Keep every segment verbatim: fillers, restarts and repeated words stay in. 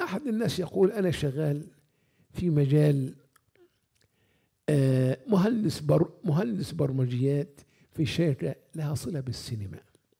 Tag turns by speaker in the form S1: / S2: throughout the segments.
S1: أحد الناس يقول أنا شغال في مجال آه، مهندس بر مهندس برمجيات في شركة لها صلة بالسينما،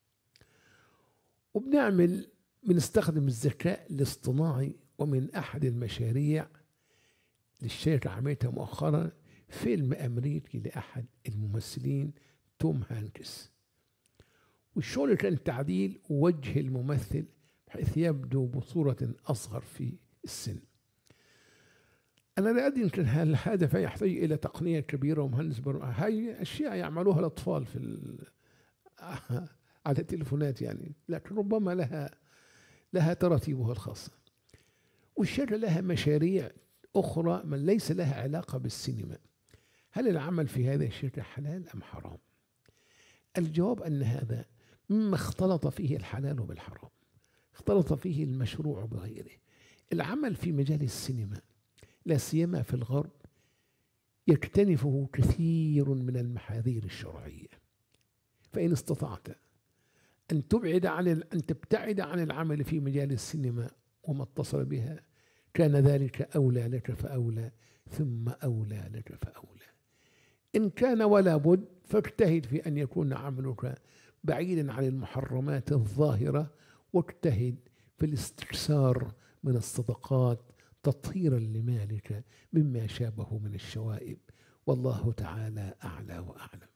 S1: وبنعمل بنستخدم الذكاء الاصطناعي، ومن أحد المشاريع للشركة عملتها مؤخرا فيلم أمريكي لأحد الممثلين توم هانكس، والشغل كان تعديل وجه الممثل بحيث يبدو بصورة أصغر في السن. أنا لا أدري يمكن هذا يحتاج إلى تقنية كبيرة ومهندس برمجة، هاي أشياء يعملوها الأطفال في ال... على التليفونات يعني، لكن ربما لها لها تراتيبها الخاصة. والشركة لها مشاريع أخرى من ليس لها علاقة بالسينما. هل العمل في هذه الشركة حلال أم حرام؟ الجواب أن هذا مما اختلط فيه الحلال بالحرام، اختلط فيه المشروع بغيره. العمل في مجال السينما لا سيما في الغرب يكتنفه كثير من المحاذير الشرعية، فإن استطعت أن تبعد عن أن تبتعد عن العمل في مجال السينما وما اتصل بها كان ذلك أولى لك فأولى ثم أولى لك فأولى. إن كان ولا بد فاجتهد في أن يكون عملك بعيدا عن المحرمات الظاهرة، واجتهد في الاستكثار من الصدقات تطهيرا لمالك مما شابه من الشوائب، والله تعالى أعلى وأعلم.